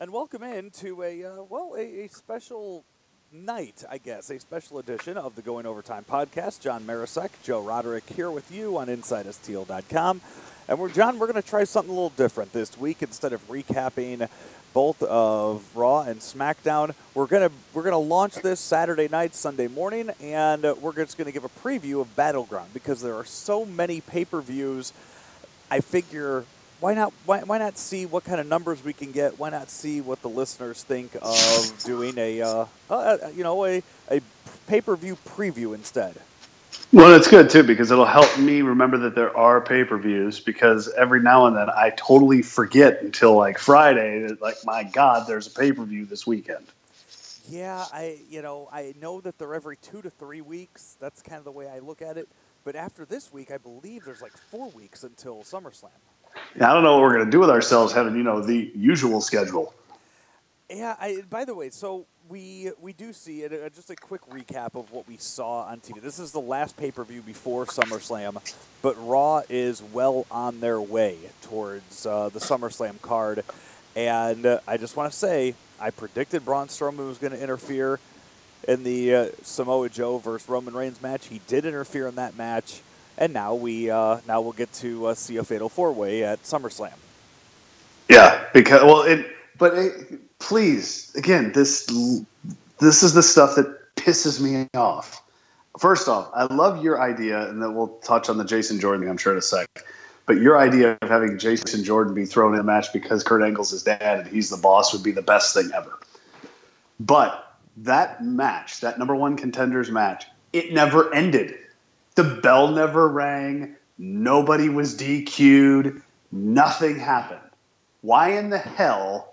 and welcome in to a special night, I guess, a special edition of the Going Overtime podcast. John Marisek, Joe Roderick here with you on InsideSTL.com. And we're going to try something a little different this week. Instead of recapping both of Raw and SmackDown, we're gonna launch this Saturday night, Sunday morning, and we're just gonna give a preview of Battleground because there are so many pay-per-views. I figure, why not see what kind of numbers we can get? Why not see what the listeners think of doing a pay-per-view preview instead? Well, it's good, too, because it'll help me remember that there are pay-per-views, because every now and then I totally forget until, like, Friday that, like, my God, there's a pay-per-view this weekend. Yeah, I know that they're every 2 to 3 weeks. That's kind of the way I look at it. But after this week, I believe there's, like, 4 weeks until SummerSlam. Yeah, I don't know what we're going to do with ourselves having, the usual schedule. Yeah, by the way, so we do see it. Just a quick recap of what we saw on TV. This is the last pay-per-view before SummerSlam, but Raw is well on their way towards the SummerSlam card. And I just want to say, I predicted Braun Strowman was going to interfere in the Samoa Joe versus Roman Reigns match. He did interfere in that match, and now we'll get to see a fatal four-way at SummerSlam. Yeah, please, again, this is the stuff that pisses me off. First off, I love your idea, and then we'll touch on the Jason Jordan thing, I'm sure, in a sec. But your idea of having Jason Jordan be thrown in a match because Kurt Angle's his dad and he's the boss would be the best thing ever. But that match, that number one contenders match, it never ended. The bell never rang. Nobody was DQ'd. Nothing happened. Why in the hell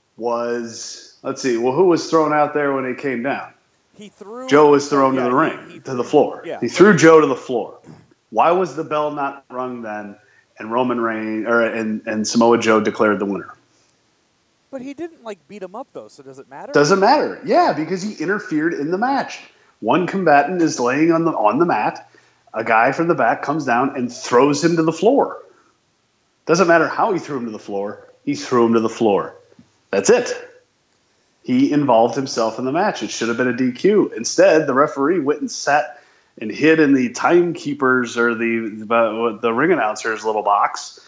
was, who was thrown out there when it came down? Joe was thrown to the ring, to the floor. Yeah. He threw Joe to the floor. Why was the bell not rung then? And Roman Reigns and Samoa Joe declared the winner. But he didn't beat him up though, so does it matter? Doesn't matter. Yeah, because he interfered in the match. One combatant is laying on the mat. A guy from the back comes down and throws him to the floor. Doesn't matter how he threw him to the floor. He threw him to the floor. That's it. He involved himself in the match. It should have been a DQ. Instead, the referee went and sat and hid in the timekeeper's or the ring announcer's little box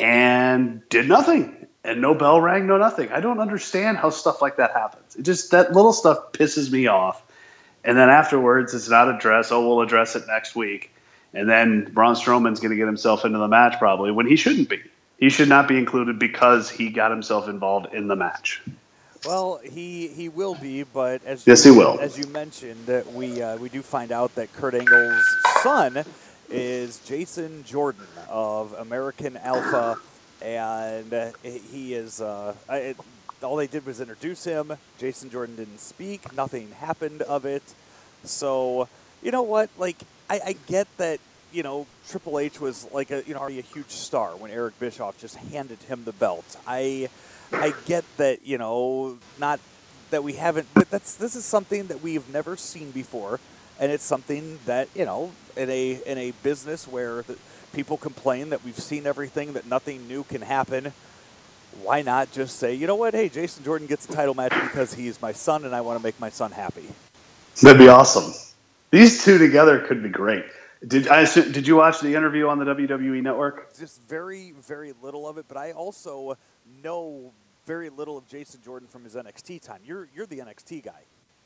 and did nothing. And no bell rang, no nothing. I don't understand how stuff like that happens. That little stuff pisses me off. And then afterwards, it's not addressed. Oh, we'll address it next week. And then Braun Strowman's going to get himself into the match probably when he shouldn't be. He should not be included because he got himself involved in the match. Well, he will be, but as you mentioned, we do find out that Kurt Angle's son is Jason Jordan of American Alpha, and he is. All they did was introduce him. Jason Jordan didn't speak. Nothing happened of it. So you know what? I get that. Triple H was already a huge star when Eric Bischoff just handed him the belt. I get that, not that we haven't, but this is something that we've never seen before, and it's something that, in a business where people complain that we've seen everything, that nothing new can happen. Why not just say, you know what, hey, Jason Jordan gets a title match because he's my son and I want to make my son happy. That'd be awesome. These two together could be great. Did you watch the interview on the WWE Network? Just very, very little of it, but I also know very little of Jason Jordan from his NXT time. You're the NXT guy.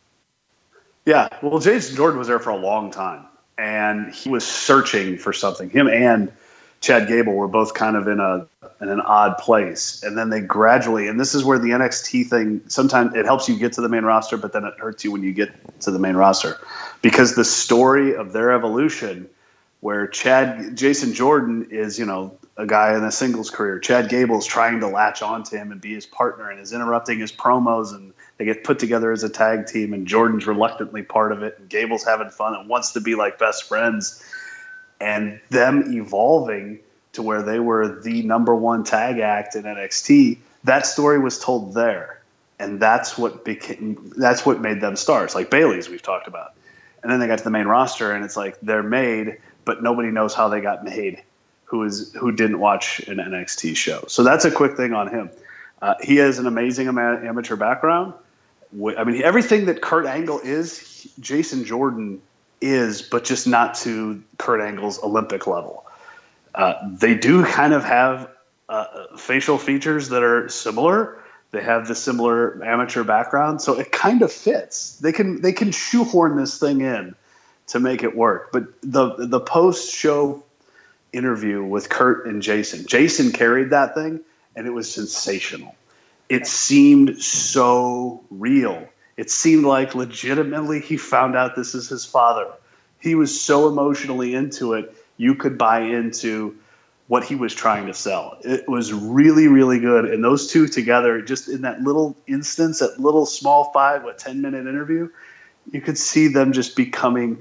Yeah, well, Jason Jordan was there for a long time, and he was searching for something. Him and Chad Gable were both kind of in an odd place, and then they gradually, and this is where the NXT thing, sometimes it helps you get to the main roster, but then it hurts you when you get to the main roster, because the story of their evolution, where Jason Jordan is, a guy in a singles career. Chad Gable's trying to latch onto him and be his partner and is interrupting his promos, and they get put together as a tag team, and Jordan's reluctantly part of it, and Gable's having fun and wants to be like best friends. And them evolving to where they were the number one tag act in NXT, that story was told there. And that's what made them stars, like Bayley's we've talked about. And then they got to the main roster, and it's like they're made, but nobody knows how they got made who didn't watch an NXT show. So that's a quick thing on him. He has an amazing amateur background. I mean, everything that Kurt Angle is, Jason Jordan is, but just not to Kurt Angle's Olympic level. They do kind of have facial features that are similar. They have the similar amateur background, so it kind of fits. They can shoehorn this thing in to make it work. But the post-show interview with Kurt and Jason carried that thing, and it was sensational. It seemed so real. It seemed like legitimately he found out this is his father. He was so emotionally into it, you could buy into what he was trying to sell. It was really, really good. And those two together, just in that little instance, that little small 10-minute interview, you could see them just becoming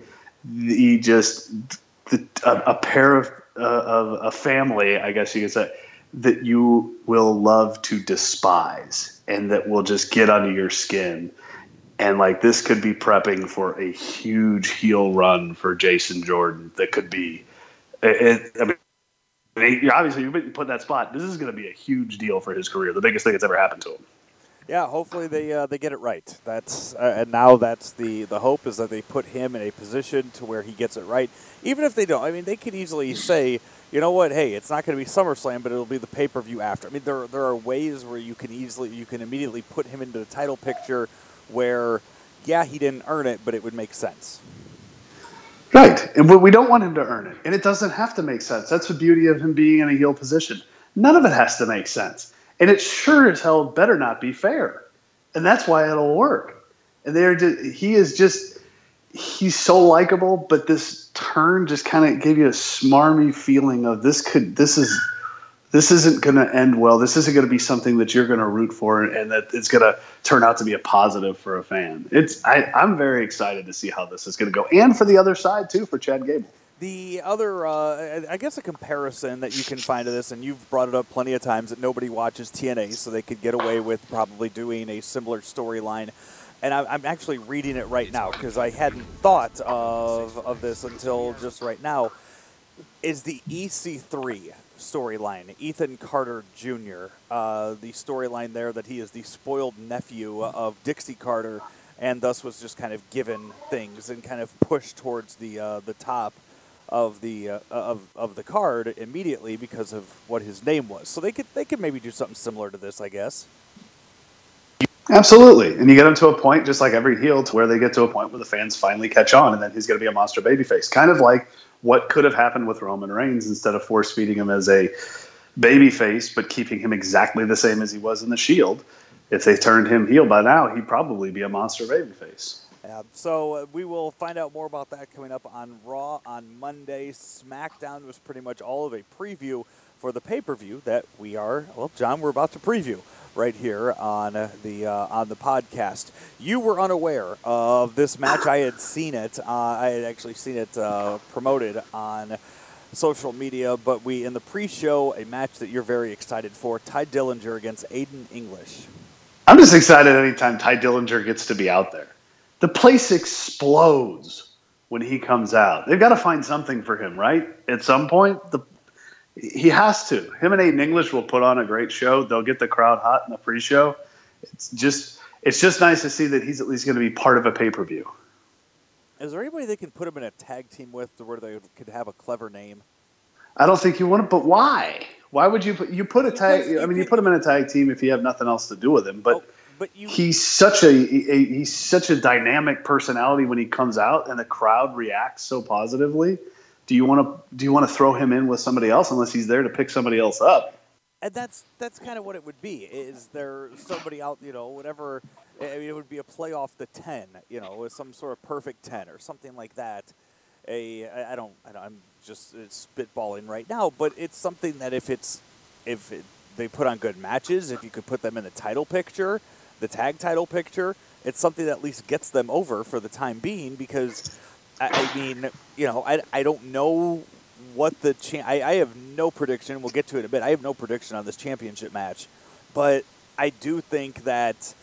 a pair of a family, I guess you could say, that you will love to despise and that will just get under your skin. And like this could be prepping for a huge heel run for Jason Jordan. That could be. Obviously, you put in that spot. This is going to be a huge deal for his career. The biggest thing that's ever happened to him. Yeah, hopefully they get it right. That's and now that's the hope is that they put him in a position to where he gets it right. Even if they don't, I mean, they could easily say, you know what, hey, it's not going to be SummerSlam, but it'll be the pay-per-view after. I mean, there are ways where you can immediately put him into the title picture where, yeah, he didn't earn it, but it would make sense. Right, and we don't want him to earn it, and it doesn't have to make sense. That's the beauty of him being in a heel position. None of it has to make sense, and it sure as hell better not be fair, and that's why it'll work. And he's so likable, but this turn just kind of gave you a smarmy feeling of this isn't going to end well. This isn't going to be something that you're going to root for, and that it's going to turn out to be a positive for a fan. I'm very excited to see how this is going to go, and for the other side too, for Chad Gable. The other, I guess, a comparison that you can find to this, and you've brought it up plenty of times, that nobody watches TNA, so they could get away with probably doing a similar storyline. And I'm actually reading it right now because I hadn't thought of this until just right now. Is the EC3 storyline, Ethan Carter Jr., the storyline there that he is the spoiled nephew of Dixie Carter, and thus was just kind of given things and kind of pushed towards the top of the card immediately because of what his name was. So they could maybe do something similar to this, I guess. Absolutely. And you get him to a point, just like every heel, to where they get to a point where the fans finally catch on, and then he's going to be a monster babyface. Kind of like what could have happened with Roman Reigns instead of force-feeding him as a babyface, but keeping him exactly the same as he was in the Shield. If they turned him heel by now, he'd probably be a monster babyface. So we will find out more about that coming up on Raw on Monday. SmackDown was pretty much all of a preview for the pay-per-view that John, we're about to preview right here on the podcast. You were unaware of this match. I had seen it. I had actually seen it promoted on social media, but in the pre-show, a match that you're very excited for, Tye Dillinger against Aiden English. I'm just excited anytime Tye Dillinger gets to be out there. The place explodes when he comes out. They've got to find something for him, right? At some point, he has to. Him and Aiden English will put on a great show. They'll get the crowd hot in the pre-show. It's just nice to see that he's at least going to be part of a pay-per-view. Is there anybody they can put him in a tag team with where they could have a clever name? I don't think you want to, but why? Why would you put a tag? I mean, you put him in a tag team if you have nothing else to do with him, but he's such a dynamic personality when he comes out, and the crowd reacts so positively. Do you want to throw him in with somebody else unless he's there to pick somebody else up? And that's kind of what it would be. Is there somebody out, whatever? I mean, it would be a playoff the 10, with some sort of perfect 10 or something like that. I'm just spitballing right now, but it's something that they put on good matches, if you could put them in the title picture, the tag title picture, it's something that at least gets them over for the time being, because I don't know what I have no prediction. We'll get to it in a bit. I have no prediction on this championship match, but I do think that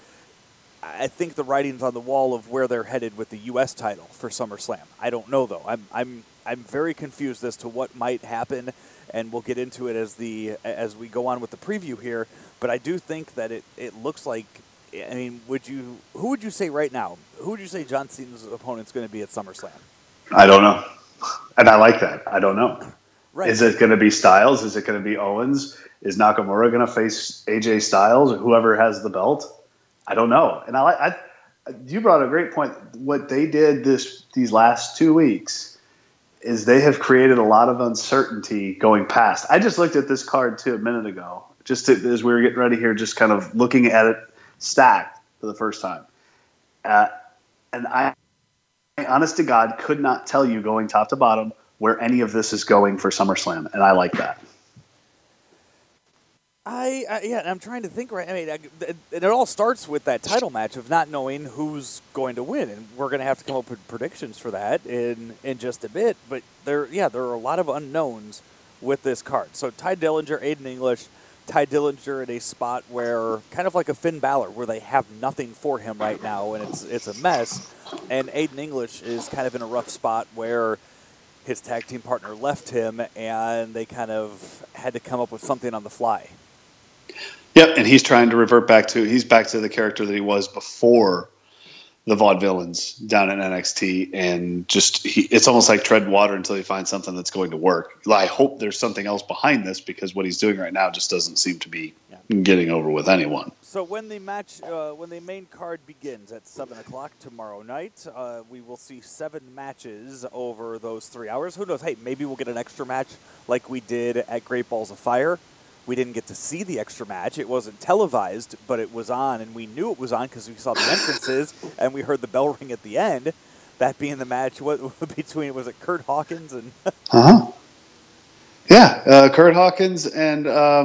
the writing's on the wall of where they're headed with the U.S. title for SummerSlam. I don't know though. I'm very confused as to what might happen, and we'll get into it as we go on with the preview here. But I do think that it looks like, I mean, who would you say right now? Who would you say John Cena's opponent's going to be at SummerSlam? I don't know. And I like that. I don't know. Right. Is it going to be Styles? Is it going to be Owens? Is Nakamura going to face AJ Styles or whoever has the belt? I don't know. And you brought a great point. What they did these last 2 weeks is they have created a lot of uncertainty going past. I just looked at this card too a minute ago, as we were getting ready here, just kind of looking at it stacked for the first time. And I, honest to God, could not tell you going top to bottom where any of this is going for SummerSlam, and I like that. I'm trying to think right. I mean, it all starts with that title match of not knowing who's going to win, and we're going to have to come up with predictions for that in just a bit. But there are a lot of unknowns with this card. So Tye Dillinger, Aiden English, Tye Dillinger in a spot where kind of like a Finn Balor, where they have nothing for him right now, and it's a mess. And Aiden English is kind of in a rough spot where his tag team partner left him, and they kind of had to come up with something on the fly. Yep, and he's trying to revert back to the character that he was before the Vaudevillains down in NXT, and it's almost like tread water until he finds something that's going to work. I hope there's something else behind this, because what he's doing right now just doesn't seem to be getting over with anyone. So when the main card begins at 7:00 tomorrow night, we will see 7 matches over those 3 hours. Who knows? Hey, maybe we'll get an extra match like we did at Great Balls of Fire. We didn't get to see the extra match. It wasn't televised, but it was on, and we knew it was on because we saw the entrances, and we heard the bell ring at the end. That being the match between, was it Kurt Hawkins and... Yeah, Kurt Hawkins and...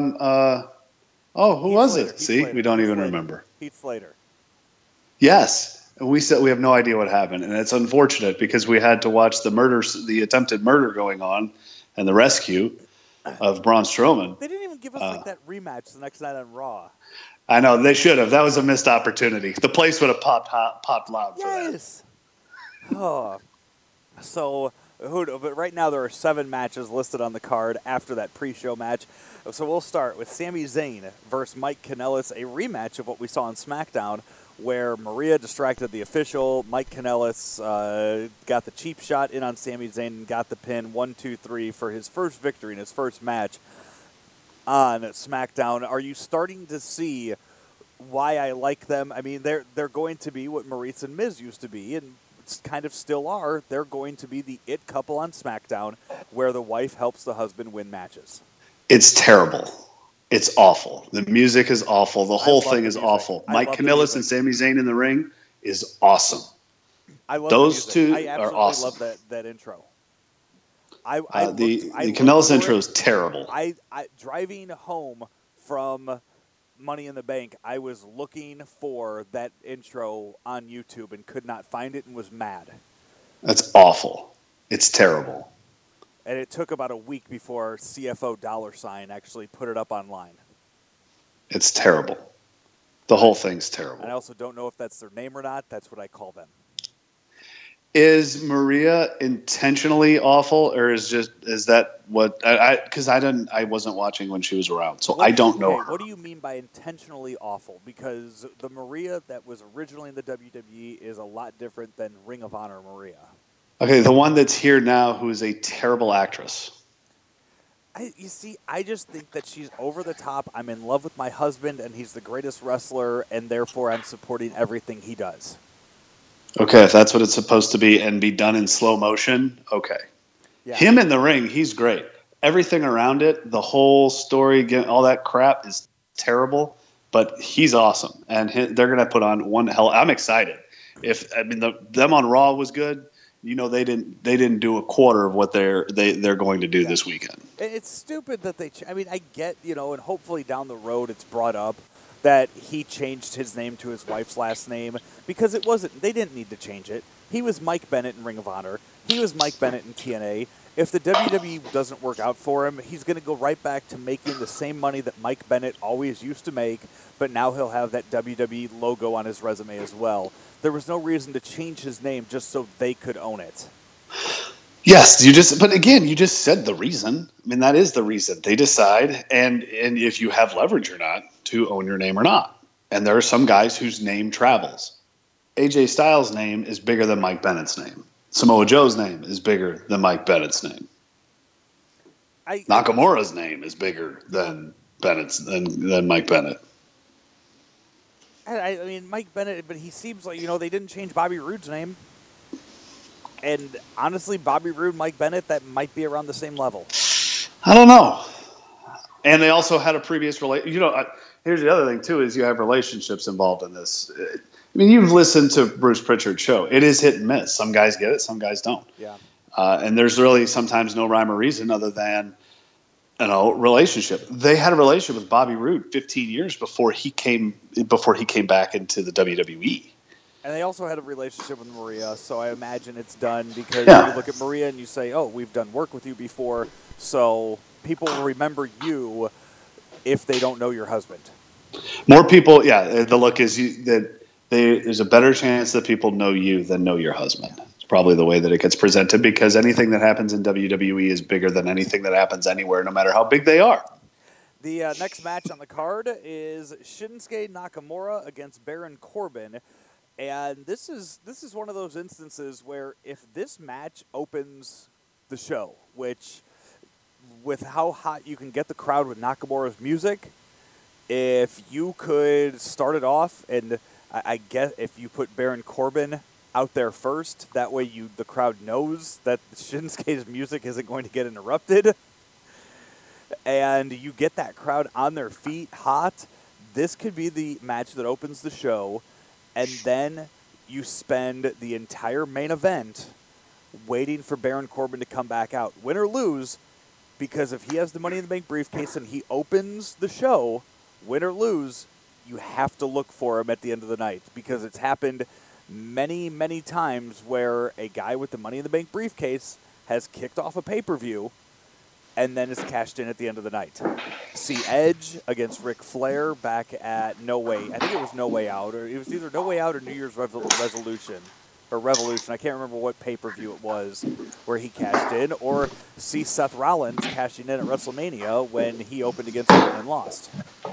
who was it? See, Slater. We don't even remember. Heath Slater. Yes. We said we have no idea what happened, and it's unfortunate because we had to watch the attempted murder going on and the rescue of Braun Strowman. They didn't even give us that rematch the next night on Raw. I know, they should have. That was a missed opportunity. The place would have popped loud for that. Yes. Oh. So, but right now there are 7 matches listed on the card after that pre-show match. So we'll start with Sami Zayn versus Mike Kanellis, a rematch of what we saw on SmackDown, where Maria distracted the official. Mike Kanellis got the cheap shot in on Sami Zayn and got the pin 1-2-3 for his first victory in his first match on SmackDown. Are you starting to see why I like them? I mean, they're going to be what Maurice and Miz used to be, and kind of still are. They're going to be the it couple on SmackDown, where the wife helps the husband win matches. It's terrible. It's awful. The music is awful. The whole thing is awful. Mike Kanellis and Sami Zayn in the ring is awesome. I love those two I are awesome. I love that intro. The Kanellis intro is terrible. I driving home from Money in the Bank, I was looking for that intro on YouTube and could not find it and was mad. That's awful. It's terrible. And it took about a week before CFO $sign actually put it up online. It's terrible. The whole thing's terrible. I also don't know if that's their name or not. That's what I call them. Is Maria intentionally awful, or is that what? Because I wasn't watching when she was around, so I don't know her. What do you mean by intentionally awful? Because the Maria that was originally in the WWE is a lot different than Ring of Honor Maria. Okay, the one that's here now, who is a terrible actress. I just think that she's over the top. I'm in love with my husband, and he's the greatest wrestler, and therefore I'm supporting everything he does. Okay, if that's what it's supposed to be and be done in slow motion, okay. Yeah. Him in the ring, he's great. Everything around it, the whole story, all that crap is terrible, but he's awesome. And they're going to put on one hell. I'm excited. Them on Raw was good. You know, they didn't do a quarter of what they're going to do this weekend. It's stupid that I get, and hopefully down the road it's brought up that he changed his name to his wife's last name, because they didn't need to change it. He was Mike Bennett in Ring of Honor. He was Mike Bennett in TNA. If the WWE doesn't work out for him, he's going to go right back to making the same money that Mike Bennett always used to make, but now he'll have that WWE logo on his resume as well. There was no reason to change his name just so they could own it. Yes, but again, you just said the reason. I mean, that is the reason they decide, and if you have leverage or not to own your name or not. And there are some guys whose name travels. AJ Styles' name is bigger than Mike Bennett's name. Samoa Joe's name is bigger than Mike Bennett's name. Nakamura's name is bigger than than Mike Bennett. I mean, Mike Bennett, but he seems like, they didn't change Bobby Roode's name. And honestly, Bobby Roode, Mike Bennett, that might be around the same level. I don't know. And they also had a previous relationship. Here's the other thing, too, is you have relationships involved in this. I mean, you've listened to Bruce Pritchard's show. It is hit and miss. Some guys get it, some guys don't. Yeah. And there's really sometimes no rhyme or reason other than, relationship. They had a relationship with Bobby Roode 15 years before he came back into the WWE. And they also had a relationship with Maria, so I imagine it's done because you look at Maria and you say, oh, we've done work with you before, so people will remember you if they don't know your husband. More people, the look is there's a better chance that people know you than know your husband. It's probably the way that it gets presented because anything that happens in WWE is bigger than anything that happens anywhere, no matter how big they are. The next match on the card is Shinsuke Nakamura against Baron Corbin. And this is one of those instances where if this match opens the show, which with how hot you can get the crowd with Nakamura's music, if you could start it off, and I guess if you put Baron Corbin out there first, that way the crowd knows that Shinsuke's music isn't going to get interrupted, and you get that crowd on their feet hot, this could be the match that opens the show. And then you spend the entire main event waiting for Baron Corbin to come back out. Win or lose, because if he has the Money in the Bank briefcase and he opens the show, win or lose, you have to look for him at the end of the night. Because it's happened many, many times where a guy with the Money in the Bank briefcase has kicked off a pay-per-view and then is cashed in at the end of the night. See Edge against Ric Flair back at No Way. I think it was No Way Out, or it was either No Way Out or New Year's Revolution. I can't remember what pay-per-view it was where he cashed in. Or see Seth Rollins cashing in at WrestleMania when he opened against Orton and lost.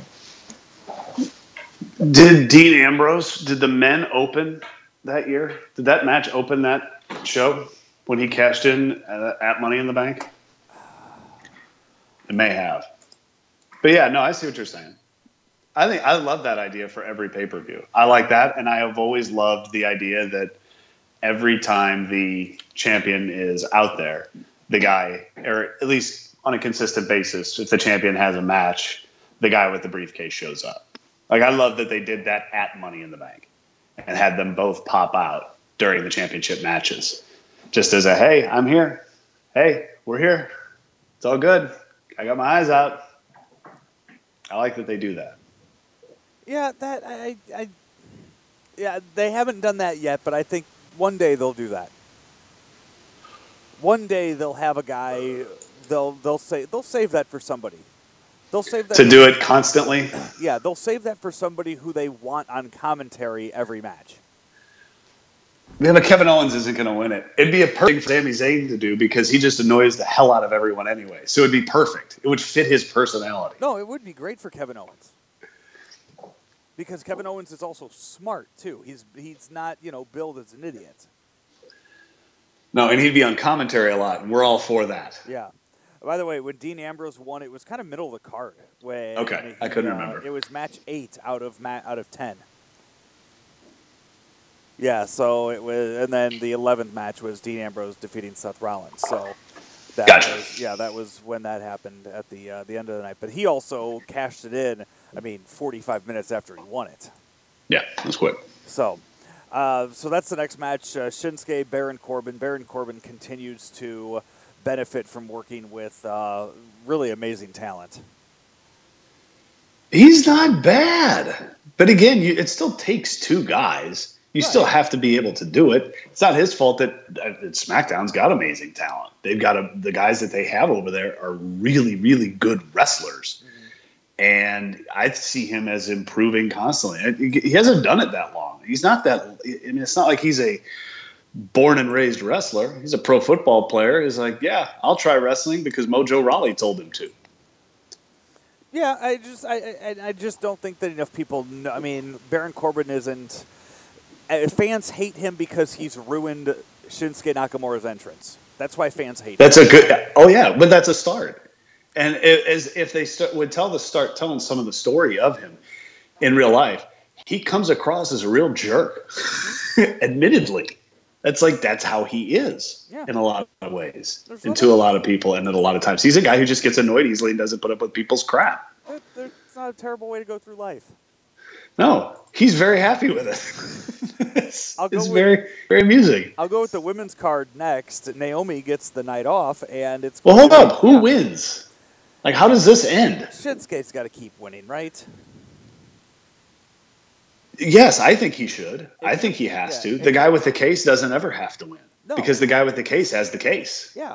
Did Dean Ambrose, did the men open that year? Did that match open that show when he cashed in at Money in the Bank? It may have. But yeah, no, I see what you're saying. I love that idea for every pay-per-view. I like that, and I have always loved the idea that every time the champion is out there, the guy, or at least on a consistent basis, if the champion has a match, the guy with the briefcase shows up. Like, I love that they did that at Money in the Bank and had them both pop out during the championship matches. Just as a, hey, I'm here. Hey, we're here. It's all good. I got my eyes out. I like that they do that. Yeah, they haven't done that yet, but I think one day they'll do that. One day they'll have a guy. They'll save that for somebody. They'll save that to do it constantly. Yeah, they'll save that for somebody who they want on commentary every match. Yeah, but Kevin Owens isn't going to win it. It'd be a perfect for Sami Zayn to do because he just annoys the hell out of everyone anyway. So it'd be perfect. It would fit his personality. No, it would be great for Kevin Owens. Because Kevin Owens is also smart, too. He's not, billed as an idiot. No, and he'd be on commentary a lot, and we're all for that. Yeah. By the way, when Dean Ambrose won, it was kind of middle of the card. Okay, I couldn't remember. It was match 8 out of 10. Yeah, so it was, and then the 11th match was Dean Ambrose defeating Seth Rollins. So that was when that happened at the end of the night. But he also cashed it in. 45 minutes after he won it. Yeah, that's quick. So that's the next match. Shinsuke, Baron Corbin. Baron Corbin continues to benefit from working with really amazing talent. He's not bad, but again, it still takes two guys. You still have to be able to do it. It's not his fault that SmackDown's got amazing talent. They've got the guys that they have over there are really, really good wrestlers. Mm-hmm. And I see him as improving constantly. He hasn't done it that long. He's not that – it's not like he's a born and raised wrestler. He's a pro football player. He's like, yeah, I'll try wrestling because Mojo Rawley told him to. Yeah, I just don't think that enough people know. I mean, Baron Corbin isn't. Fans hate him because he's ruined Shinsuke Nakamura's entrance. That's why fans hate him. That's a good. Oh yeah, but that's a start. And if they would start telling some of the story of him in real life, he comes across as a real jerk. Admittedly, that's how he is in a lot of ways, and to a lot of people, and at a lot of times, he's a guy who just gets annoyed easily and doesn't put up with people's crap. It's not a terrible way to go through life. No, he's very happy with it. it's very, very amusing. I'll go with the women's card next. Naomi gets the night off, and it's... Well, hold up. Who wins? Like, how does this end? Shinsuke's got to keep winning, right? Yes, I think he should. I think he has to. The guy with the case doesn't ever have to win. No. Because the guy with the case has the case. Yeah.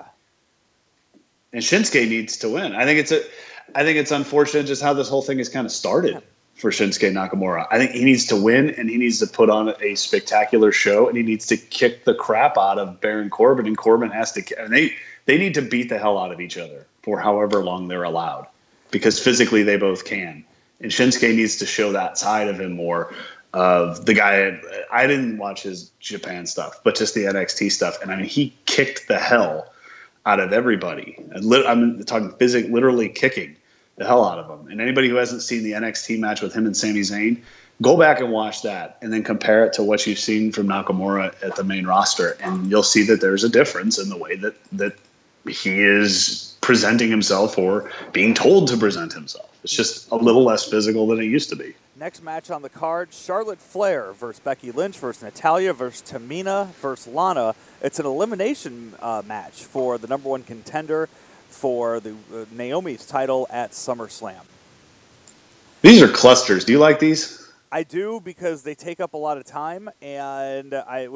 And Shinsuke needs to win. I think it's unfortunate just how this whole thing has kind of started for Shinsuke Nakamura. I think he needs to win, and he needs to put on a spectacular show, and he needs to kick the crap out of Baron Corbin, and Corbin has to – and they need to beat the hell out of each other for however long they're allowed, because physically they both can. And Shinsuke needs to show that side of him more, of the guy. I didn't watch his Japan stuff, but just the NXT stuff. And I mean, he kicked the hell out of everybody. I'm talking literally kicking the hell out of them. And anybody who hasn't seen the NXT match with him and Sami Zayn, go back and watch that and then compare it to what you've seen from Nakamura at the main roster. And you'll see that there's a difference in the way that he is presenting himself or being told to present himself. It's just a little less physical than it used to be. Next match on the card, Charlotte Flair versus Becky Lynch versus Natalya versus Tamina versus Lana. It's an elimination match for the number one contender for the Naomi's title at SummerSlam. These are clusters. Do you like these? I do, because they take up a lot of time, and I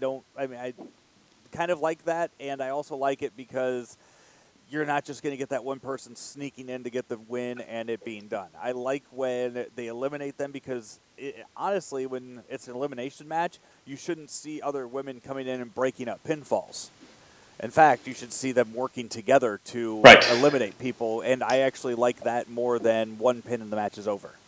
kind of like that, and I also like it because you're not just going to get that one person sneaking in to get the win and it being done. I like when they eliminate them because, honestly, when it's an elimination match, you shouldn't see other women coming in and breaking up pinfalls. In fact, you should see them working together to eliminate people, and I actually like that more than one pin and the match is over.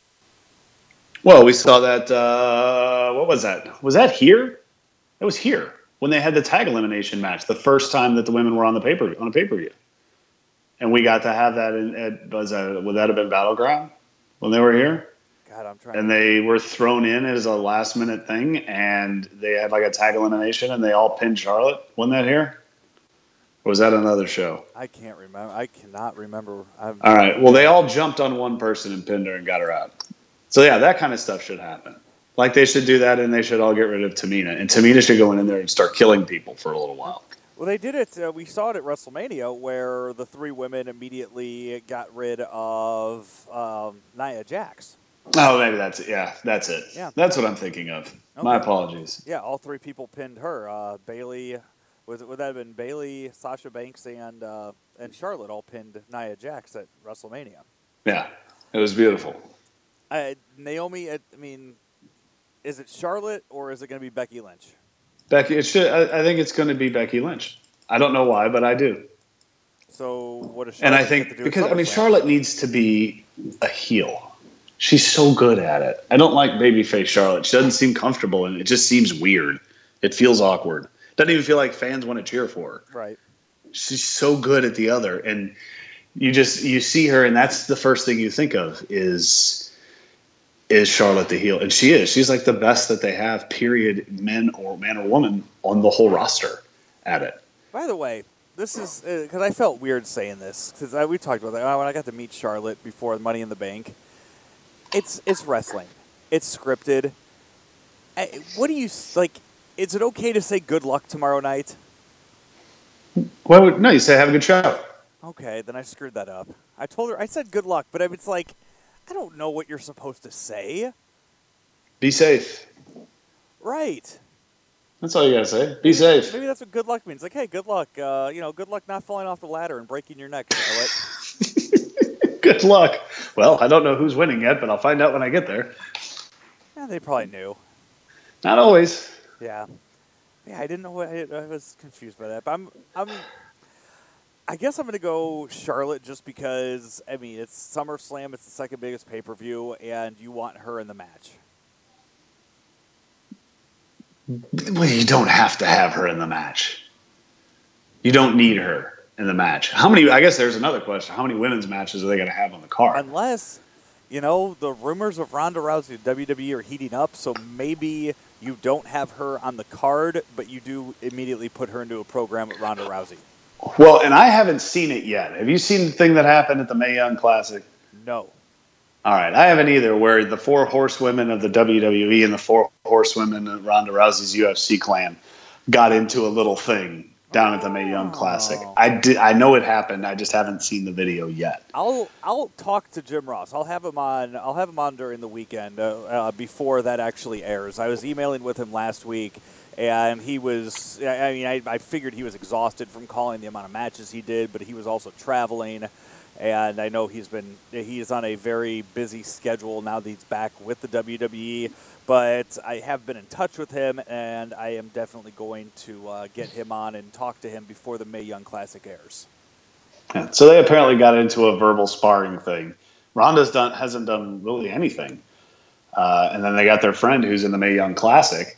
Well, we saw that, what was that? Was that here? It was here when they had the tag elimination match, the first time that the women were on a pay-per-view. And we got to have that would that have been Battleground when they were here? God, I'm trying. And they were thrown in as a last-minute thing, and they had like a tag elimination, and they all pinned Charlotte. Wasn't that here? Or was that another show? I can't remember. I cannot remember. All right. Well, they all jumped on one person and pinned her and got her out. So, yeah, that kind of stuff should happen. Like, they should do that, and they should all get rid of Tamina. And Tamina should go in there and start killing people for a little while. Well, they did it. We saw it at WrestleMania, where the three women immediately got rid of Nia Jax. Oh, maybe that's it. Yeah, that's it. Yeah. That's what I'm thinking of. Okay. My apologies. Yeah, all three people pinned her. Bayley, would that have been Bayley, Sasha Banks, and Charlotte all pinned Nia Jax at WrestleMania. Yeah, it was beautiful. Naomi, I mean, is it Charlotte or is it going to be Becky Lynch? Becky, I think it's going to be Becky Lynch. I don't know why, but I do. So what does Charlotte and I think because Charlotte needs to be a heel. She's so good at it. I don't like babyface Charlotte. She doesn't seem comfortable, and it just seems weird. It feels awkward. Doesn't even feel like fans want to cheer for her. Right. She's so good at the other, and you see her, and that's the first thing you think of is Charlotte the heel, and she is. She's like the best that they have. Period. Man or woman on the whole roster at it. By the way, this is because I felt weird saying this because we talked about that when I got to meet Charlotte before Money in the Bank. It's wrestling. It's scripted. What do you like? Is it okay to say good luck tomorrow night? Well, no, you say have a good show. Okay, then I screwed that up. I told her I said good luck, but it's like I don't know what you're supposed to say. Be safe. Right. That's all you gotta say. Be safe. Maybe that's what good luck means. Like, hey, good luck. Good luck not falling off the ladder and breaking your neck, Charlotte. Good luck. Well, I don't know who's winning yet, but I'll find out when I get there. Yeah, they probably knew. Not always. Yeah. Yeah, I didn't know what I was confused by that. But I guess I'm going to go Charlotte just because, I mean, it's SummerSlam, it's the second biggest pay-per-view, and you want her in the match. Well, you don't have to have her in the match. You don't need her in the match. I guess there's another question. How many women's matches are they going to have on the card? Unless, the rumors of Ronda Rousey and WWE are heating up, so maybe you don't have her on the card, but you do immediately put her into a program with Ronda Rousey. Well, and I haven't seen it yet. Have you seen the thing that happened at the Mae Young Classic? No. All right. I haven't either, where the 4 horsewomen of the WWE and the 4 horsewomen of Ronda Rousey's UFC clan got into a little thing down at the Mae Young Classic. I know it happened. I just haven't seen the video yet. I'll talk to Jim Ross. I'll have him on during the weekend before that actually airs. I was emailing with him last week, and he was. I mean, I figured he was exhausted from calling the amount of matches he did, but he was also traveling, and I know he is on a very busy schedule now that he's back with the WWE. But I have been in touch with him, and I am definitely going to get him on and talk to him before the Mae Young Classic airs. Yeah, so they apparently got into a verbal sparring thing. Ronda's hasn't done really anything. And then they got their friend who's in the Mae Young Classic.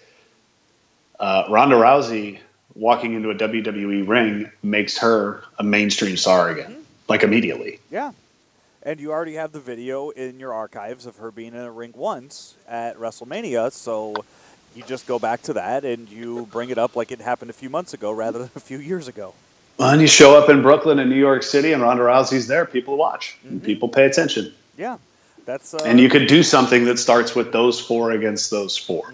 Ronda Rousey walking into a WWE ring makes her a mainstream star again, like immediately. Yeah. And you already have the video in your archives of her being in a ring once at WrestleMania, so you just go back to that and you bring it up like it happened a few months ago rather than a few years ago. Well, and you show up in Brooklyn and New York City and Ronda Rousey's there, people watch. And people pay attention. Yeah. And you could do something that starts with those 4 against those 4.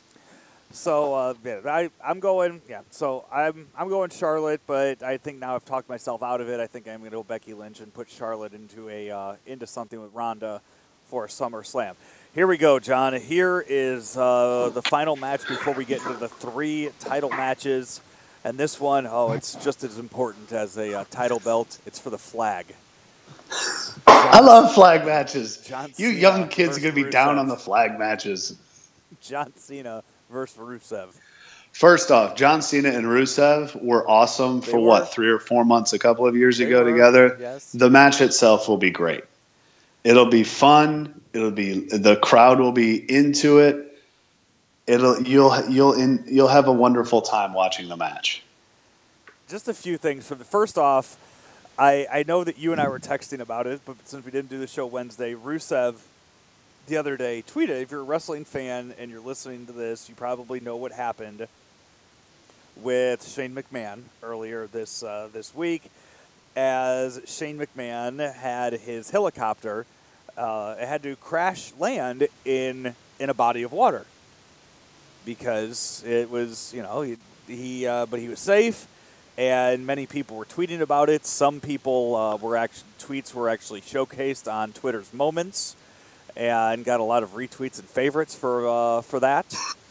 So I'm going. Yeah. So I'm going Charlotte, but I think now I've talked myself out of it. I think I'm going to go Becky Lynch and put Charlotte into something with Ronda for SummerSlam. Here we go, John. Here is the final match before we get into the 3 title matches, and this one, it's just as important as a title belt. It's for the flag. I love flag matches. You young kids are going to be down on the flag matches. John Cena versus Rusev. First off, John Cena and Rusev were awesome for 3 or 4 months a couple of years ago together. Yes. The match itself will be great. It'll be fun. The crowd will be into it. You'll have a wonderful time watching the match. Just a few things. First off, I know that you and I were texting about it, but since we didn't do the show Wednesday, Rusev the other day tweeted, if you're a wrestling fan and you're listening to this, you probably know what happened with Shane McMahon earlier this week, as Shane McMahon had his helicopter it had to crash land in a body of water because it was, but he was safe, and many people were tweeting about it. Some people tweets were actually showcased on Twitter's Moments, and got a lot of retweets and favorites for that.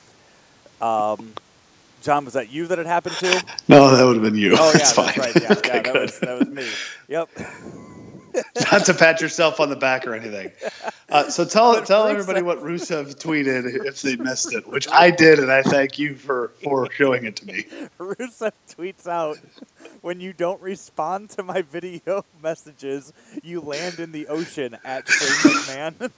John, was that you that it happened to? No, that would have been you. Oh, yeah, that's fine. Right. Yeah, okay, that was me. Yep. Not to pat yourself on the back or anything. So tell everybody what Rusev tweeted if they missed it, which I did, and I thank you for showing it to me. Rusev tweets out, when you don't respond to my video messages, you land in the ocean at Shane McMahon.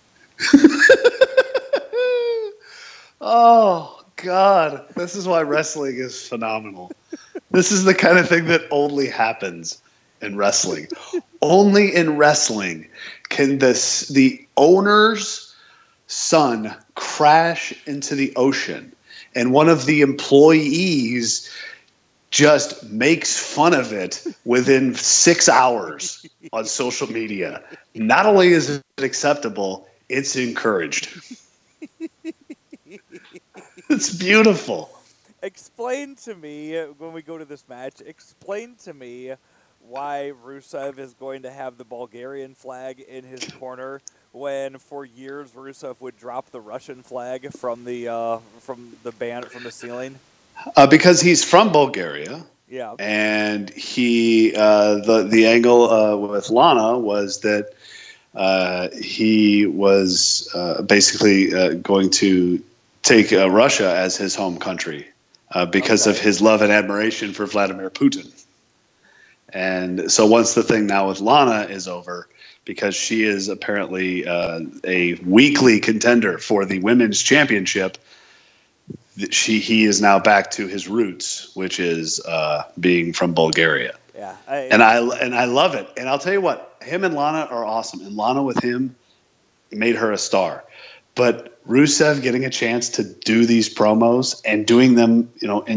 Oh, God. This is why wrestling is phenomenal. This is the kind of thing that only happens in wrestling. Only in wrestling can the owner's son crash into the ocean, and one of the employees just makes fun of it within 6 hours on social media. Not only is it acceptable, it's encouraged. It's beautiful. Explain to me, when we go to this match, why Rusev is going to have the Bulgarian flag in his corner when for years Rusev would drop the Russian flag from the ceiling. Because he's from Bulgaria. Yeah. And he the angle with Lana was that he was basically going to take Russia as his home country. because of his love and admiration for Vladimir Putin. And so once the thing now with Lana is over, because she is apparently a weekly contender for the women's championship, he is now back to his roots, which is being from Bulgaria. Yeah, I love it. And I'll tell you what, him and Lana are awesome, and Lana with him made her a star. But Rusev getting a chance to do these promos and doing them,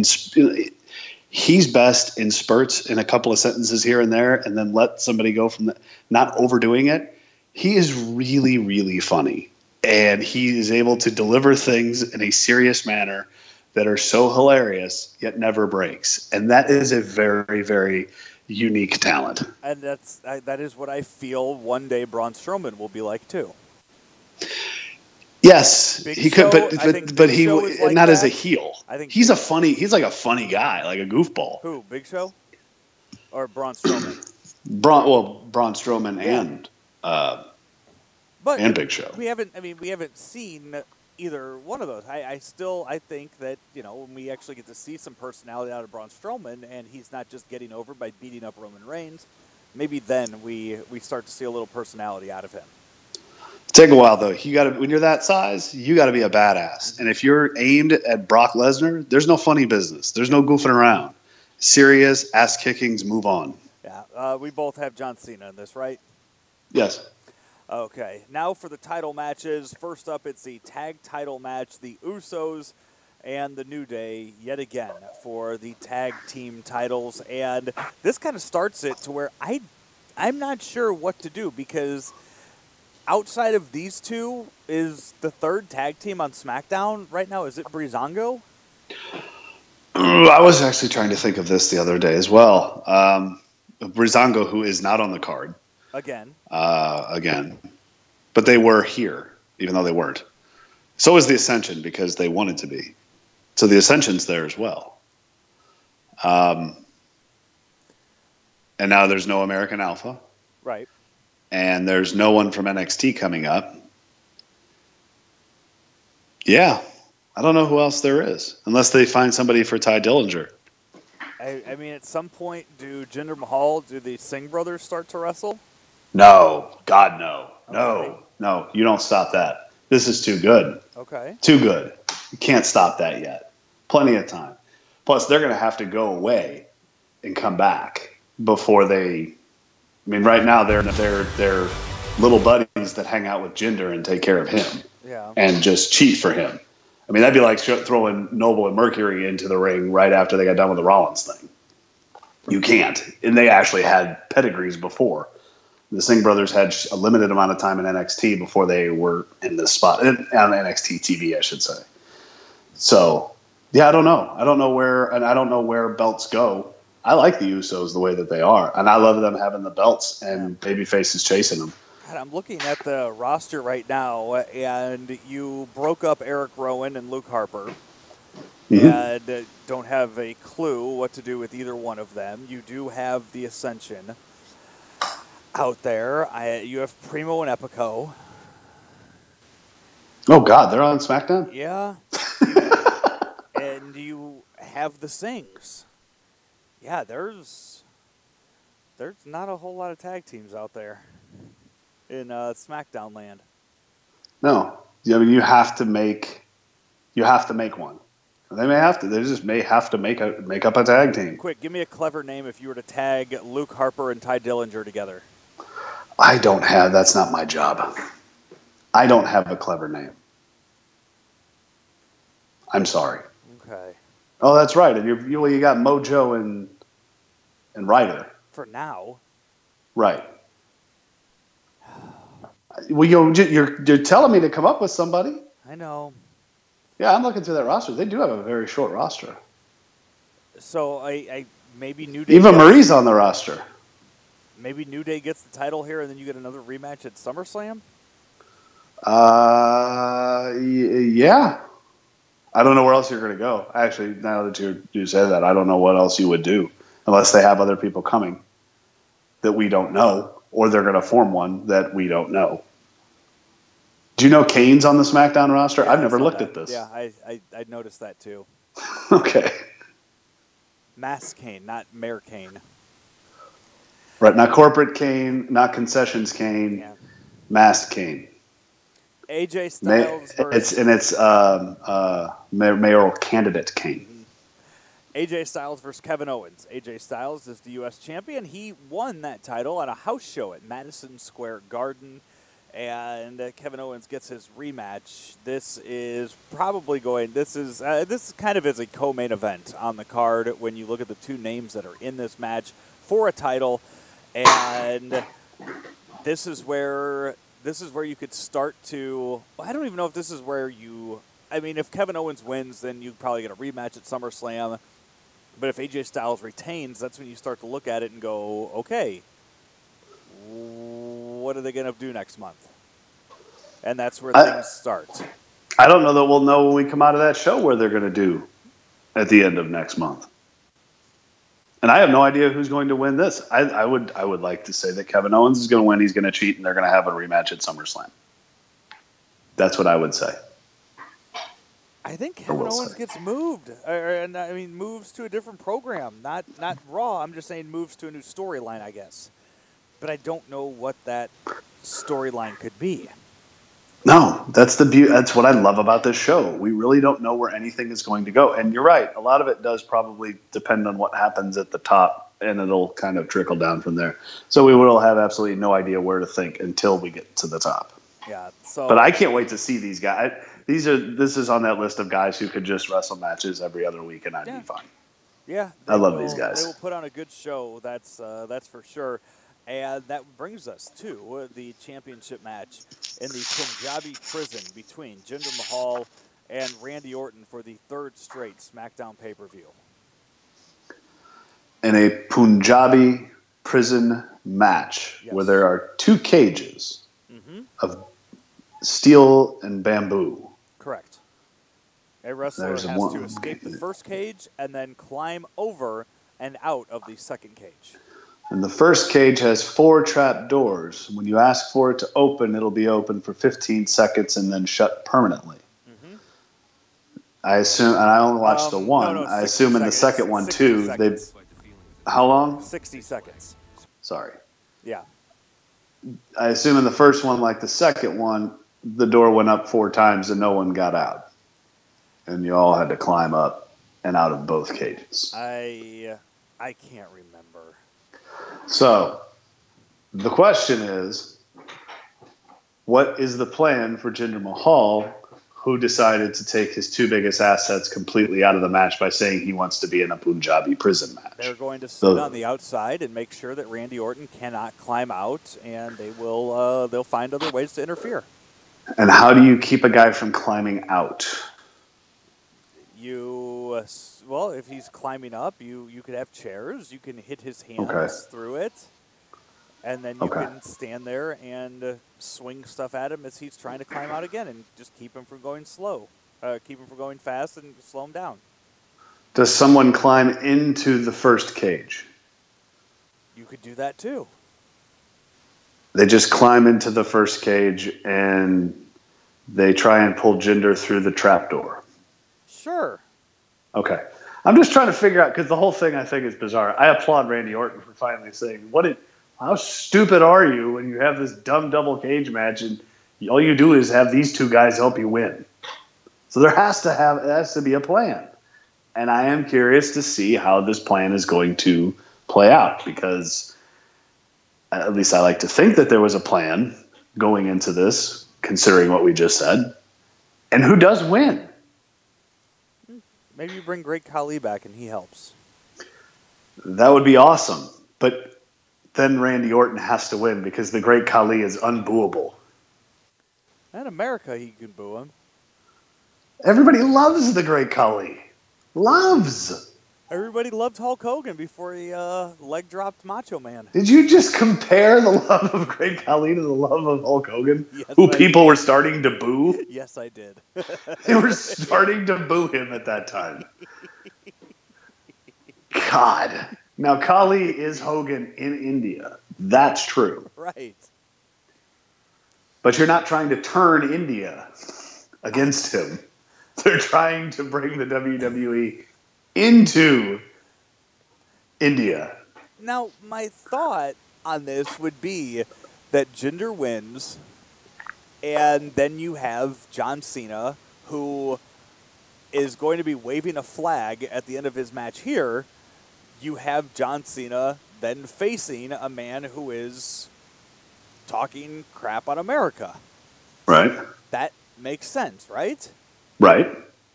he's best in spurts, in a couple of sentences here and there, and then let somebody go from not overdoing it. He is really, really funny, and he is able to deliver things in a serious manner that are so hilarious yet never breaks. And that is a very, very unique talent. And that is what I feel one day Braun Strowman will be like too. Yes, Big he Show, could, but he like not that. as a heel. I think he's like a funny guy, like a goofball. Who, Big Show or Braun Strowman? Braun Strowman and Big Show. We haven't seen either one of those. I think that when we actually get to see some personality out of Braun Strowman, and he's not just getting over by beating up Roman Reigns, maybe then we start to see a little personality out of him. Take a while though. When you're that size, you got to be a badass. And if you're aimed at Brock Lesnar, there's no funny business. There's no goofing around. Serious ass kickings. Move on. Yeah, we both have John Cena in this, right? Yes. Okay. Now for the title matches. First up, it's the tag title match. The Usos and the New Day yet again for the tag team titles, and this kind of starts it to where I'm not sure what to do, because outside of these two, is the third tag team on SmackDown right now, is it Breezango? I was actually trying to think of this the other day as well. Breezango, who is not on the card. Again. But they were here, even though they weren't. So is the Ascension, because they wanted to be. So the Ascension's there as well. And now there's no American Alpha. Right. And there's no one from NXT coming up. Yeah. I don't know who else there is, unless they find somebody for Ty Dillinger. I mean, at some point, do Jinder Mahal, do the Singh brothers start to wrestle? No. God, no. Okay. No. You don't stop that. This is too good. Okay. Too good. You can't stop that yet. Plenty of time. Plus, they're going to have to go away and come back before they... I mean, right now they're little buddies that hang out with Jinder and take care of him, and just cheat for him. I mean, that'd be like throwing Noble and Mercury into the ring right after they got done with the Rollins thing. You can't, and they actually had pedigrees before. The Singh brothers had a limited amount of time in NXT before they were in this spot on NXT TV, I should say. So, yeah, I don't know. I don't know where belts go. I like the Usos the way that they are, and I love them having the belts and babyfaces chasing them. God, I'm looking at the roster right now, and you broke up Eric Rowan and Luke Harper, and don't have a clue what to do with either one of them. You do have the Ascension out there. You have Primo and Epico. Oh, God, they're on SmackDown? Yeah. And you have the Singhs. Yeah, there's not a whole lot of tag teams out there in SmackDown land. No, I mean you have to make one. They may have to make up a tag team. Quick, give me a clever name if you were to tag Luke Harper and Ty Dillinger together. That's not my job. I don't have a clever name. I'm sorry. Okay. Oh, that's right. And you got Mojo and Ryder. For now. Right. Well, you're telling me to come up with somebody. I know. Yeah, I'm looking through that roster. They do have a very short roster. So I maybe New Day. Eva Marie's on the roster. Maybe New Day gets the title here, and then you get another rematch at SummerSlam. Yeah. I don't know where else you're going to go. Actually, now that you say that, I don't know what else you would do unless they have other people coming that we don't know, or they're going to form one that we don't know. Do you know Kane's on the SmackDown roster? Yeah, I've never looked at this. Yeah, I noticed that too. Okay. Mass Kane, not Mayor Kane. Right, not corporate Kane, not concessions Kane, yeah. Masked Kane. AJ Styles versus... It's mayoral candidate Kane. AJ Styles versus Kevin Owens. AJ Styles is the U.S. champion. He won that title on a house show at Madison Square Garden, and Kevin Owens gets his rematch. This is probably going. This is kind of as a co-main event on the card when you look at the two names that are in this match for a title, and this is where you could start to. I don't even know if this is where you. I mean, if Kevin Owens wins, then you probably get a rematch at SummerSlam. But if AJ Styles retains, that's when you start to look at it and go, okay, what are they going to do next month? And that's where things start. I don't know that we'll know when we come out of that show where they're going to do at the end of next month. And I have no idea who's going to win this. I would like to say that Kevin Owens is going to win. He's going to cheat, and they're going to have a rematch at SummerSlam. That's what I would say. I think Kevin Owens gets moved, moves to a different program, not Raw. I'm just saying moves to a new storyline, I guess. But I don't know what that storyline could be. No, that's the beauty. That's what I love about this show. We really don't know where anything is going to go. And you're right. A lot of it does probably depend on what happens at the top, and it'll kind of trickle down from there. So we will have absolutely no idea where to think until we get to the top. Yeah. But I can't wait to see these guys. This is on that list of guys who could just wrestle matches every other week, and I'd be fine. Yeah, I love these guys. They will put on a good show. That's for sure. And that brings us to the championship match in the Punjabi prison between Jinder Mahal and Randy Orton for the third straight SmackDown pay-per-view. In a Punjabi prison match where there are two cages of steel and bamboo. Correct. A wrestler has to escape the first cage and then climb over and out of the second cage. And the first cage has 4 trap doors. When you ask for it to open, it'll be open for 15 seconds and then shut permanently. Mm-hmm. I assume, and I only watched the one. No, I assume in the second one too. How long? 60 seconds. Sorry. Yeah. I assume in the first one, like the second one, the door went up 4 times and no one got out. And you all had to climb up and out of both cages. I can't remember. So, the question is, what is the plan for Jinder Mahal, who decided to take his 2 biggest assets completely out of the match by saying he wants to be in a Punjabi prison match? They're going to sit on the outside and make sure that Randy Orton cannot climb out, and they'll find other ways to interfere. And how do you keep a guy from climbing out? Well, if he's climbing up, you could have chairs. You can hit his hands through it, and then you can stand there and swing stuff at him as he's trying to climb out again, and just keep him from going slow, keep him from going fast, and slow him down. Does someone climb into the first cage? You could do that too. They just climb into the first cage and they try and pull Jinder through the trapdoor. Sure. Okay. I'm just trying to figure out, because the whole thing I think is bizarre. I applaud Randy Orton for finally saying, how stupid are you when you have this dumb double cage match and all you do is have these 2 guys help you win? So there has to be a plan. And I am curious to see how this plan is going to play out, because at least I like to think that there was a plan going into this, considering what we just said. And who does win? Maybe you bring Great Khali back and he helps. That would be awesome. But then Randy Orton has to win because the Great Khali is unbooable. In America, he can boo him. Everybody loves the Great Khali. Loves. Everybody loved Hulk Hogan before he leg dropped Macho Man. Did you just compare the love of Great Khali to the love of Hulk Hogan? Yes, who people were starting to boo? Yes, I did. They were starting to boo him at that time. God. Now, Khali is Hogan in India. That's true. Right. But you're not trying to turn India against him They're trying to bring the WWE into India. Now, my thought on this would be that Jinder wins, and then you have John Cena, who is going to be waving a flag at the end of his match here. You have John Cena then facing a man who is talking crap on America. Right. That makes sense, right? Right.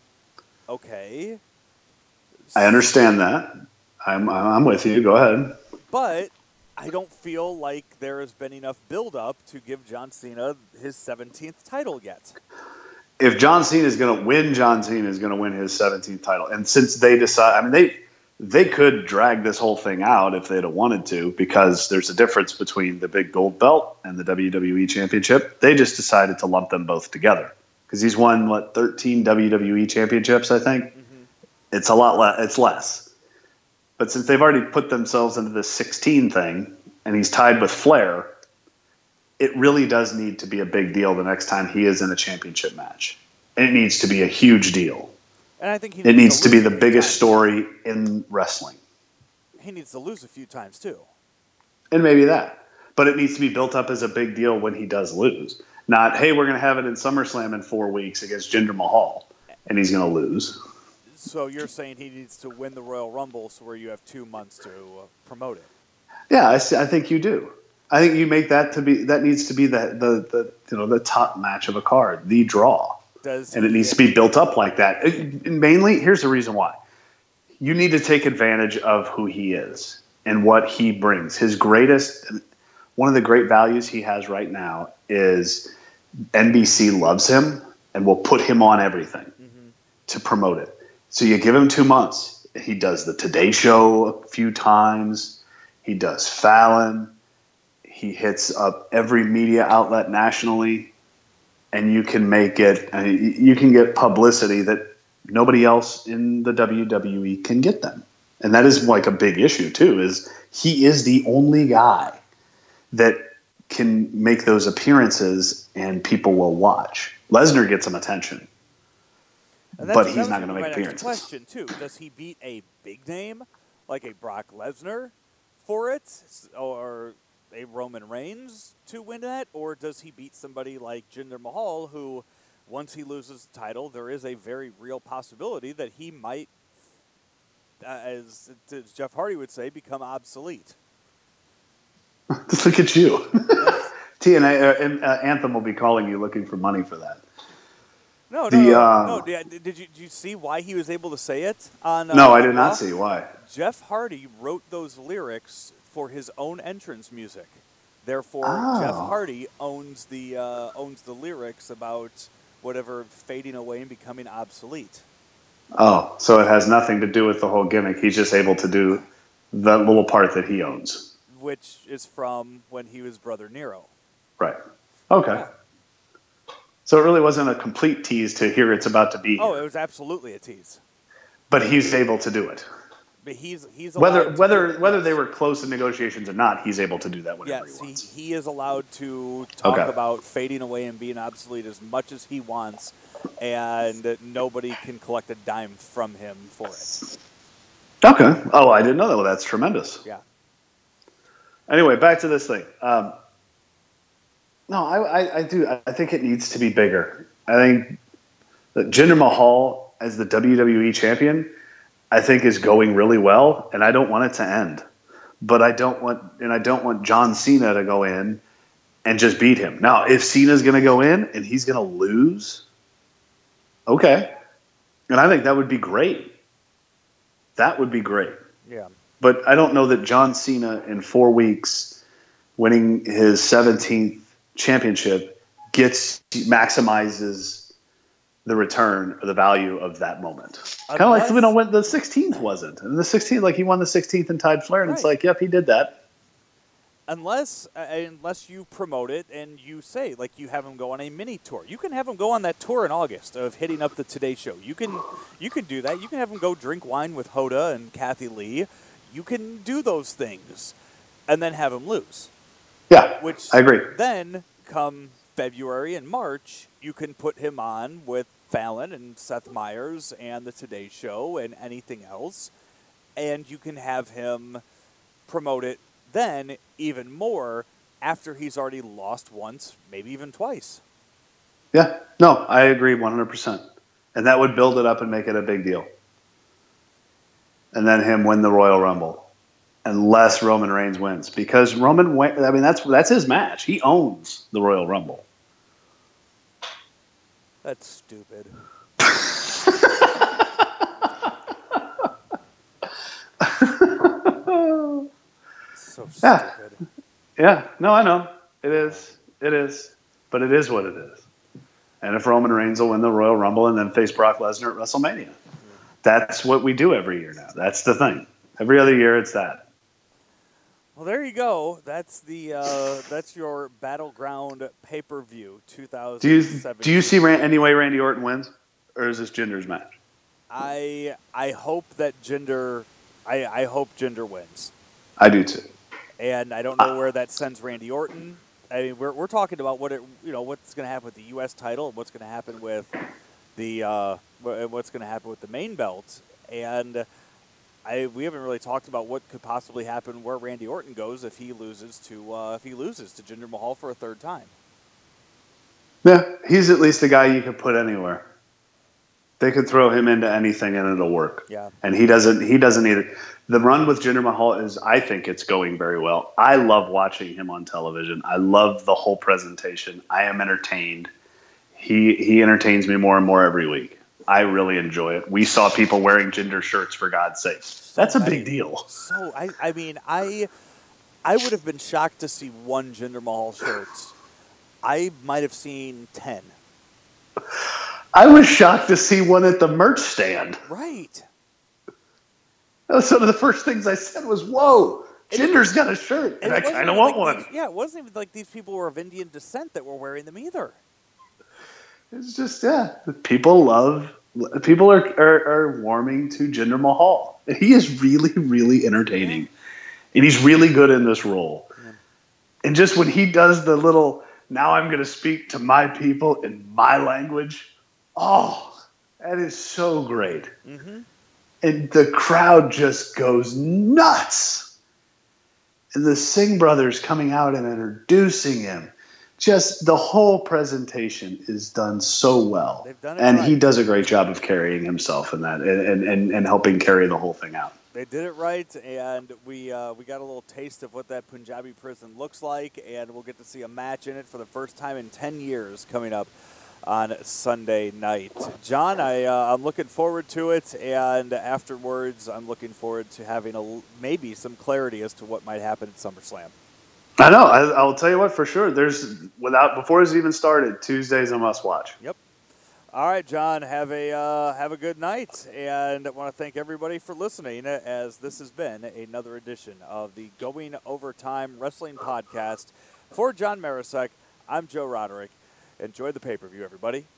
Okay. I understand that. I'm with you. Go ahead. But I don't feel like there has been enough build-up to give John Cena his 17th title yet. If John Cena is going to win, John Cena is going to win his 17th title. And since they decide, I mean, they could drag this whole thing out if they'd have wanted to, because there's a difference between the big gold belt and the WWE Championship. They just decided to lump them both together because he's won, 13 WWE Championships, I think. Mm-hmm. It's a lot less. It's less. But since they've already put themselves into this 16 thing and he's tied with Flair, it really does need to be a big deal the next time he is in a championship match. And it needs to be a huge deal. And I think it needs to be the biggest story in wrestling. He needs to lose a few times too. And maybe that. But it needs to be built up as a big deal when he does lose. Not, hey, we're going to have it in SummerSlam in 4 weeks against Jinder Mahal, and he's going to lose. So you're saying he needs to win the Royal Rumble so where you have 2 months to promote it? Yeah, I think you do. I think you make that needs to be the top match of a card, the draw. And it needs to be built up like that. Mainly, here's the reason why. You need to take advantage of who he is and what he brings. One of the great values he has right now is NBC loves him and will put him on everything to promote it. So you give him 2 months. He does the Today Show a few times. He does Fallon. He hits up every media outlet nationally, and you can make it. You can get publicity that nobody else in the WWE can get them, and that is like a big issue too. Is he is the only guy that can make those appearances, and people will watch. Lesnar gets some attention, but he's not going to make appearances. Question too: does he beat a big name like a Brock Lesnar for it, or a Roman Reigns to win that, or does he beat somebody like Jinder Mahal, who, once he loses the title, there is a very real possibility that he might, as Jeff Hardy would say, become obsolete? Look at you. TNA Anthem will be calling you looking for money for that. No. Did you see why he was able to say it? No, I did not see why. Jeff Hardy wrote those lyrics for his own entrance music. Therefore, Jeff Hardy owns the lyrics about whatever fading away and becoming obsolete. Oh, so it has nothing to do with the whole gimmick. He's just able to do that little part that he owns. Which is from when he was Brother Nero. Right. Okay. Yeah. So it really wasn't a complete tease to hear it's about to be. Oh, it was absolutely a tease. But he's able to do it. But he's whether they were close in negotiations or not, he's able to do that whenever he wants. Yes, he is allowed to talk about fading away and being obsolete as much as he wants, and nobody can collect a dime from him for it. Okay. Oh, I didn't know that. Well, that's tremendous. Yeah. Anyway, back to this thing. No, I do. I think it needs to be bigger. I think that Jinder Mahal as the WWE champion, I think, is going really well, and I don't want it to end. But I don't want John Cena to go in and just beat him. Now, if Cena's going to go in and he's going to lose, okay. And I think that would be great. That would be great. Yeah. But I don't know that John Cena in 4 weeks winning his 17th championship maximizes the return or the value of that moment. Kind of like when the 16th wasn't. And the 16th, he won the 16th and tied Flair, and It's like, yep, he did that. Unless you promote it and you say, you have him go on a mini tour. You can have him go on that tour in August of hitting up the Today Show. You can do that. You can have him go drink wine with Hoda and Kathy Lee. You can do those things and then have him lose. Yeah, I agree. Then come February and March, you can put him on with Fallon and Seth Meyers and the Today Show and anything else. And you can have him promote it then even more after he's already lost once, maybe even twice. Yeah, no, I agree 100%. And that would build it up and make it a big deal. And then him win the Royal Rumble. Unless Roman Reigns wins. Because that's his match. He owns the Royal Rumble. That's stupid. So stupid. Yeah. No, I know. It is. But it is what it is. And if Roman Reigns will win the Royal Rumble and then face Brock Lesnar at WrestleMania. That's what we do every year now. That's the thing. Every other year it's that. Well, there you go. That's that's your Battleground pay-per-view 2017. Do you see any way Randy Orton wins? Or is this Jinder's match? I hope that Jinder wins. I do too. And I don't know where that sends Randy Orton. I mean, we're talking about what's going to happen with the U.S. title, and what's going to happen with the main belt, and we haven't really talked about what could possibly happen where Randy Orton goes if he loses to Jinder Mahal for a third time. Yeah, he's at least a guy you could put anywhere. They could throw him into anything and it'll work. Yeah. And he doesn't need it. The run with Jinder Mahal I think it's going very well. I love watching him on television. I love the whole presentation. I am entertained. He entertains me more and more every week. I really enjoy it. We saw people wearing Jinder shirts, for God's sake. That's a big deal. So, I would have been shocked to see one Jinder Mahal shirt. I might have seen 10. I was shocked to see one at the merch stand. Right. That was one of the first things I said was, whoa, Jinder's got a shirt, and I kind of want one. It wasn't even like these people were of Indian descent that were wearing them either. It's just, people are warming to Jinder Mahal. He is really, really entertaining. And he's really good in this role. Yeah. And just when he does the little, now I'm going to speak to my people in my language, that is so great. Mm-hmm. And the crowd just goes nuts. And the Singh brothers coming out and introducing him. Just the whole presentation is done so well. They've done it right. He does a great job of carrying himself in that and helping carry the whole thing out. They did it right, and we got a little taste of what that Punjabi prison looks like, and we'll get to see a match in it for the first time in 10 years coming up on Sunday night. John, I'm looking forward to it, and afterwards I'm looking forward to having maybe some clarity as to what might happen at SummerSlam. I know. I'll tell you what, for sure. Before it's even started, Tuesday's a must watch. Yep. All right, John. Have a good night, and I want to thank everybody for listening. As this has been another edition of the Going Overtime Wrestling Podcast. For John Marasek, I'm Joe Roderick. Enjoy the pay-per-view, everybody.